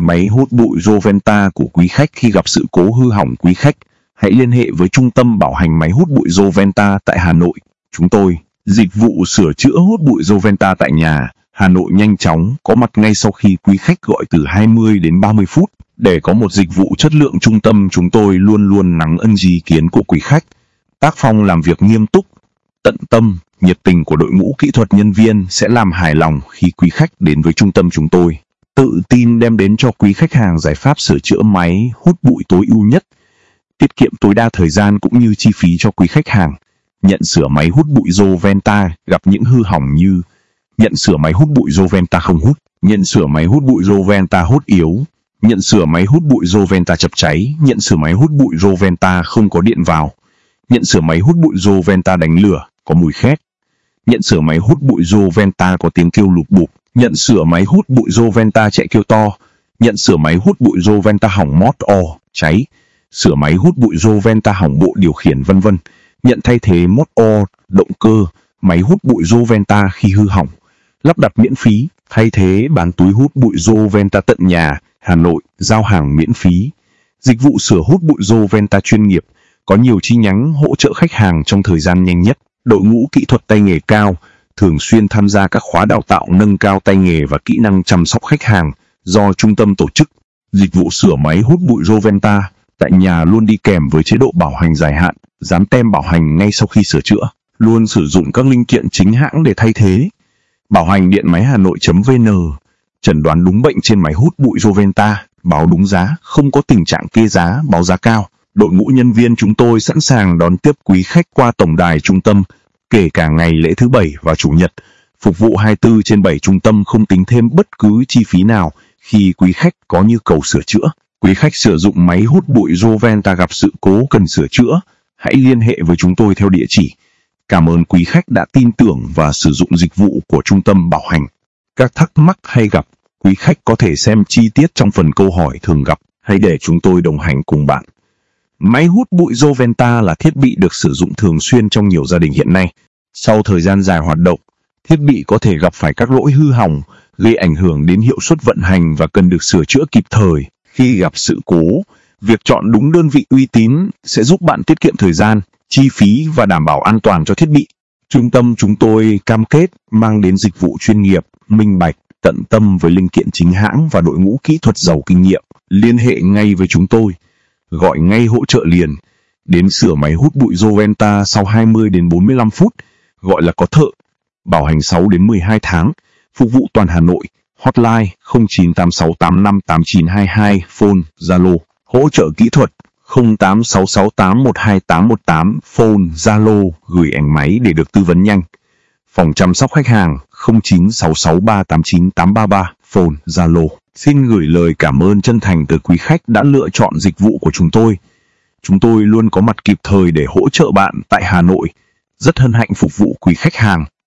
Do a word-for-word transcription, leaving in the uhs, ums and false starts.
Máy hút bụi Joventa của quý khách khi gặp sự cố hư hỏng, quý khách hãy liên hệ với trung tâm bảo hành máy hút bụi Joventa tại Hà Nội. Chúng tôi, dịch vụ sửa chữa hút bụi Joventa tại nhà, Hà Nội nhanh chóng, có mặt ngay sau khi quý khách gọi từ hai mươi đến ba mươi phút. Để có một dịch vụ chất lượng, trung tâm chúng tôi luôn luôn lắng ân ý kiến của quý khách. Tác phong làm việc nghiêm túc, tận tâm, nhiệt tình của đội ngũ kỹ thuật nhân viên sẽ làm hài lòng khi quý khách đến với trung tâm chúng tôi. Tự tin đem đến cho quý khách hàng giải pháp sửa chữa máy hút bụi tối ưu nhất, tiết kiệm tối đa thời gian cũng như chi phí cho quý khách hàng. Nhận sửa máy hút bụi Joventa gặp những hư hỏng như: nhận sửa máy hút bụi Joventa không hút, nhận sửa máy hút bụi Joventa hút yếu, nhận sửa máy hút bụi Joventa chập cháy, nhận sửa máy hút bụi Joventa không có điện vào, nhận sửa máy hút bụi Joventa đánh lửa, có mùi khét, nhận sửa máy hút bụi Joventa có tiếng kêu lục bụp, nhận sửa máy hút bụi Joventa chạy kêu to, nhận sửa máy hút bụi Joventa hỏng mót o, cháy, sửa máy hút bụi Joventa hỏng bộ điều khiển vân vân, nhận thay thế mót o, động cơ, máy hút bụi Joventa khi hư hỏng, lắp đặt miễn phí, thay thế bán túi hút bụi Joventa tận nhà, Hà Nội, giao hàng miễn phí. Dịch vụ sửa hút bụi Joventa chuyên nghiệp, có nhiều chi nhánh hỗ trợ khách hàng trong thời gian nhanh nhất. Đội ngũ kỹ thuật tay nghề cao, thường xuyên tham gia các khóa đào tạo nâng cao tay nghề và kỹ năng chăm sóc khách hàng do trung tâm tổ chức. Dịch vụ sửa máy hút bụi Joventa tại nhà luôn đi kèm với chế độ bảo hành dài hạn, dán tem bảo hành ngay sau khi sửa chữa, luôn sử dụng các linh kiện chính hãng để thay thế. Bảo hành điện máy Hà Nội.vn, chẩn đoán đúng bệnh trên máy hút bụi Joventa, báo đúng giá, không có tình trạng kê giá, báo giá cao. Đội ngũ nhân viên chúng tôi sẵn sàng đón tiếp quý khách qua tổng đài trung tâm, kể cả ngày lễ thứ Bảy và Chủ nhật. Phục vụ hai mươi tư trên bảy, trung tâm không tính thêm bất cứ chi phí nào khi quý khách có nhu cầu sửa chữa. Quý khách sử dụng máy hút bụi Joventa gặp sự cố cần sửa chữa, hãy liên hệ với chúng tôi theo địa chỉ. Cảm ơn quý khách đã tin tưởng và sử dụng dịch vụ của trung tâm bảo hành. Các thắc mắc hay gặp, quý khách có thể xem chi tiết trong phần câu hỏi thường gặp, hay để chúng tôi đồng hành cùng bạn. Máy hút bụi Joventa là thiết bị được sử dụng thường xuyên trong nhiều gia đình hiện nay. Sau thời gian dài hoạt động, thiết bị có thể gặp phải các lỗi hư hỏng, gây ảnh hưởng đến hiệu suất vận hành và cần được sửa chữa kịp thời. Khi gặp sự cố, việc chọn đúng đơn vị uy tín sẽ giúp bạn tiết kiệm thời gian, chi phí và đảm bảo an toàn cho thiết bị. Trung tâm chúng tôi cam kết mang đến dịch vụ chuyên nghiệp, minh bạch, tận tâm với linh kiện chính hãng và đội ngũ kỹ thuật giàu kinh nghiệm. Liên hệ ngay với chúng tôi, gọi ngay hỗ trợ liền. Đến sửa máy hút bụi Joventa sau hai mươi đến bốn mươi lăm phút, gọi là có thợ. Bảo hành sáu đến mười hai tháng, phục vụ toàn Hà Nội. Hotline không chín tám sáu tám năm tám chín hai hai, phone, Zalo. Hỗ trợ kỹ thuật không tám sáu sáu tám một hai tám một tám, phone, Zalo, gửi ảnh máy để được tư vấn nhanh. Phòng chăm sóc khách hàng không chín sáu sáu ba tám chín tám ba ba, phone, Zalo. Xin gửi lời cảm ơn chân thành từ quý khách đã lựa chọn dịch vụ của chúng tôi. Chúng tôi luôn có mặt kịp thời để hỗ trợ bạn tại Hà Nội. Rất hân hạnh phục vụ quý khách hàng.